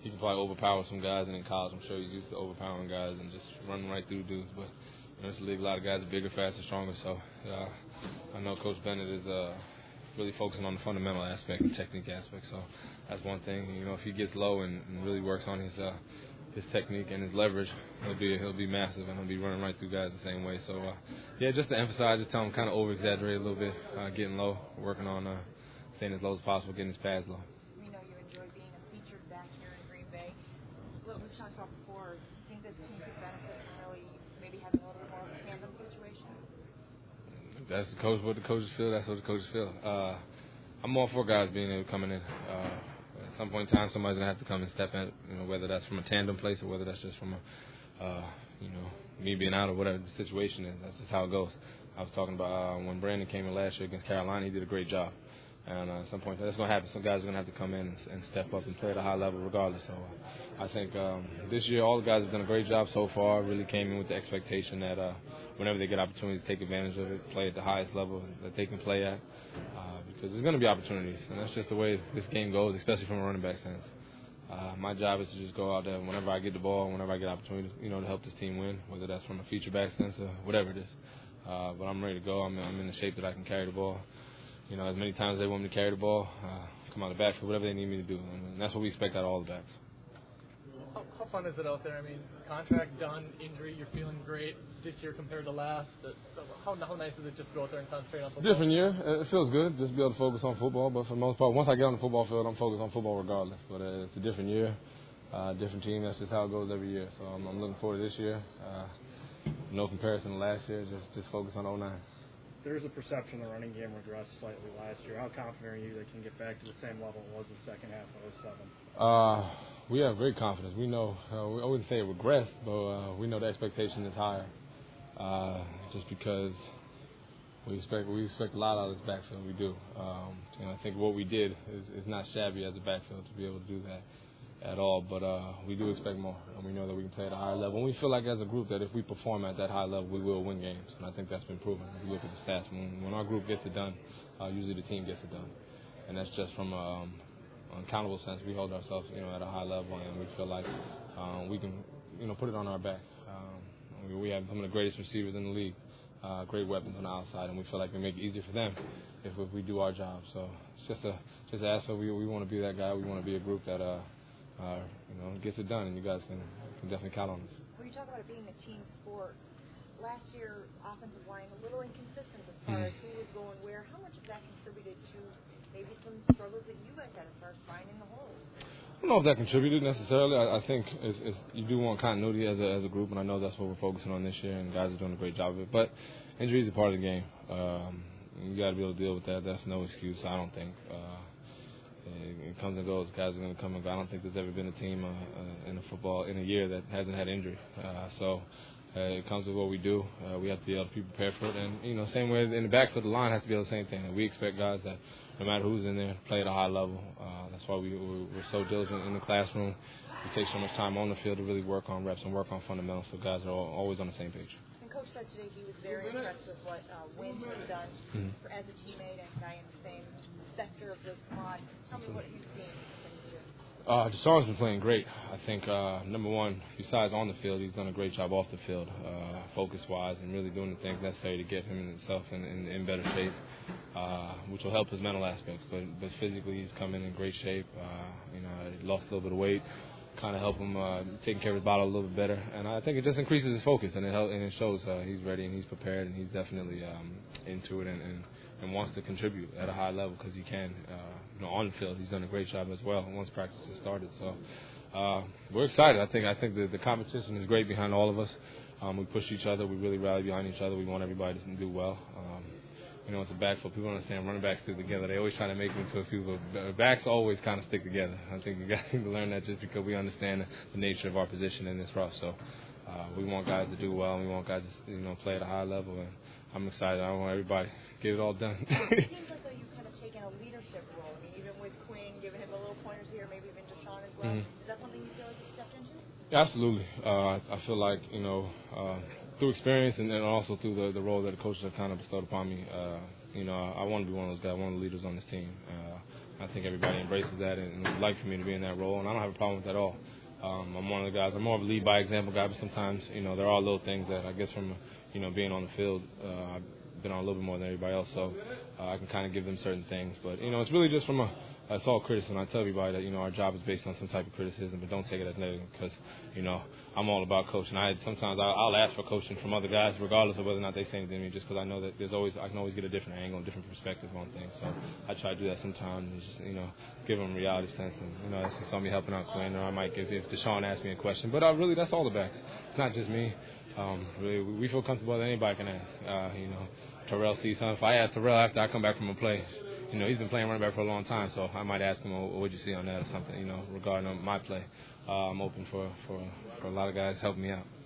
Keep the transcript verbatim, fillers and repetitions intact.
he can probably overpower some guys, and in college, I'm sure he's used to overpowering guys and just running right through dudes. But in this league, a lot of guys are bigger, faster, stronger. So uh, I know Coach Bennett is uh, really focusing on the fundamental aspect, the technique aspect. So that's one thing. You know, if he gets low and, and really works on his uh, his technique and his leverage, he'll be he'll be massive, and he'll be running right through guys the same way. So uh, yeah, just to emphasize, just tell him kind of over exaggerate a little bit, uh, getting low, working on uh, staying as low as possible, getting his pads low. We know you enjoy being a featured back here in Green Bay. What we've talked about before, do you think this team could benefit from really maybe having a little bit more of a tandem situation? That's the coach. What the coaches feel, that's what the coaches feel. Uh, I'm all for guys being able to come in. Uh, at some point in time, somebody's gonna have to come and step in. You know, whether that's from a tandem place or whether that's just from a, uh, you know, me being out or whatever the situation is. That's just how it goes. I was talking about uh, when Brandon came in last year against Carolina. He did a great job. And uh, at some point, that's going to happen. Some guys are going to have to come in and, and step up and play at a high level regardless. So uh, I think um, this year all the guys have done a great job so far. Really came in with the expectation that uh, whenever they get opportunities to take advantage of it, play at the highest level that they can play at. Uh, because there's going to be opportunities. And that's just the way this game goes, especially from a running back sense. Uh, my job is to just go out there whenever I get the ball, whenever I get opportunities, you know, to help this team win, whether that's from a feature back sense or whatever it is. Uh, but I'm ready to go. I'm, I'm in the shape that I can carry the ball. You know, as many times as they want me to carry the ball, uh, come out of the backfield, whatever they need me to do. And that's what we expect out of all the backs. How, how fun is it out there? I mean, contract done, injury, you're feeling great this year compared to last. How, how nice is it just to go out there and concentrate on football? Different year. It feels good just to be able to focus on football. But for the most part, once I get on the football field, I'm focused on football regardless. But uh, it's a different year, uh, different team. That's just how it goes every year. So I'm, I'm looking forward to this year. Uh, no comparison to last year. Just just focus on oh nine. There is a perception the running game regressed slightly last year. How confident are you they can get back to the same level it was the second half of oh seven? Uh, we have great confidence. We know, uh, we, I wouldn't say it regressed, but uh, we know the expectation is higher. Uh, just because we expect we expect a lot out of this backfield. We do. Um, and I think what we did is, is not shabby as a backfield to be able to do that at all, but uh, we do expect more, and we know that we can play at a higher level. And we feel like as a group that if we perform at that high level, we will win games, and I think that's been proven. If you look at the stats, when, when our group gets it done, uh, usually the team gets it done, and that's just from um, an accountable sense. We hold ourselves, you know, at a high level, and we feel like um, we can, you know, put it on our back. Um, we, we have some of the greatest receivers in the league, uh, great weapons on the outside, and we feel like we make it easier for them if, if we do our job. So it's just a just ask. So we we want to be that guy. We want to be a group that. Uh, Uh, you know, gets it done, and you guys can, can definitely count on us. When you talk about it being a team sport, last year offensive line a little inconsistent as far mm-hmm. as who was going where. How much of that contributed to maybe some struggles that you guys had as far as finding the holes? I don't know if that contributed necessarily. I, I think it's, it's, you do want continuity as a, as a group, and I know that's what we're focusing on this year, and guys are doing a great job of it. But injuries are part of the game. Um, you got to be able to deal with that. That's no excuse, I don't think. Uh, It comes and goes. Guys are going to come and go. I don't think there's ever been a team uh, uh, in a football in a year that hasn't had injury. Uh, so uh, it comes with what we do. Uh, we have to be able to be prepared for it. And, you know, same way in the backfield, the line has to be able to do the same thing. And we expect guys that no matter who's in there, play at a high level. Uh, that's why we, we're so diligent in the classroom. We take so much time on the field to really work on reps and work on fundamentals so guys are all, always on the same page. And Coach said today he was very impressed with what uh, Wynn has done mm-hmm. for, as a teammate and guy in the same sector of the squad. Tell me what you've seen this year. Uh, Deshaun's been playing great. I think, uh, number one, besides on the field, he's done a great job off the field, uh, focus-wise, and really doing the things necessary to get him and himself in, in, in better shape, uh, which will help his mental aspects. But, but physically, he's come in in great shape. Uh, you know, he lost a little bit of weight, kind of help him uh, taking care of his body a little bit better. And I think it just increases his focus, and it, help, and it shows uh, he's ready and he's prepared, and he's definitely um, into it and, and and wants to contribute at a high level because he can. Uh, you know, on the field, he's done a great job as well once practice has started. So uh, we're excited. I think I think the, the competition is great behind all of us. Um, we push each other. We really rally behind each other. We want everybody to do well. Um, you know, it's a backfield. People don't understand running backs stick together. They always try to make it into a few, but backs always kind of stick together. I think you guys need to learn that just because we understand the, the nature of our position in this rough. So uh, we want guys to do well, and we want guys to, you know, play at a high level. And I'm excited. I want everybody to get it all done. It seems like though you've kind of taken a leadership role. I mean, even with Quinn, giving him a little pointers here, maybe even Deshaun as well. Mm-hmm. Is that something you feel like you stepped into? Yeah, absolutely. Uh, I feel like, you know, uh, through experience and then also through the, the role that the coaches have kind of bestowed upon me, uh, you know, I, I want to be one of those guys, one of the leaders on this team. Uh, I think everybody embraces that and would like for me to be in that role, and I don't have a problem with that at all. Um, I'm one of the guys. I'm more of a lead by example guy, but sometimes, you know, there are little things that I guess from, you know, being on the field, uh, I've been on a little bit more than everybody else, so uh, I can kind of give them certain things. But, you know, it's really just from a, it's all criticism. I tell everybody that, you know, our job is based on some type of criticism, but don't take it as negative because, you know, I'm all about coaching. I sometimes I'll, I'll ask for coaching from other guys, regardless of whether or not they say anything to me, just because I know that there's always I can always get a different angle, a different perspective on things. So I try to do that sometimes, and just you know, give them a reality sense. And you know, that's just somebody helping out Quinn, or I might give if Deshaun asks me a question. But uh, really, that's all the backs. It's not just me. Um, really, we feel comfortable that anybody can ask. Uh, you know, Terrell sees something. If I ask Terrell after I come back from a play, you know, he's been playing running back for a long time, so I might ask him, oh, what did you see on that or something, you know, regarding my play. Uh, I'm open for, for, for a lot of guys helping me out.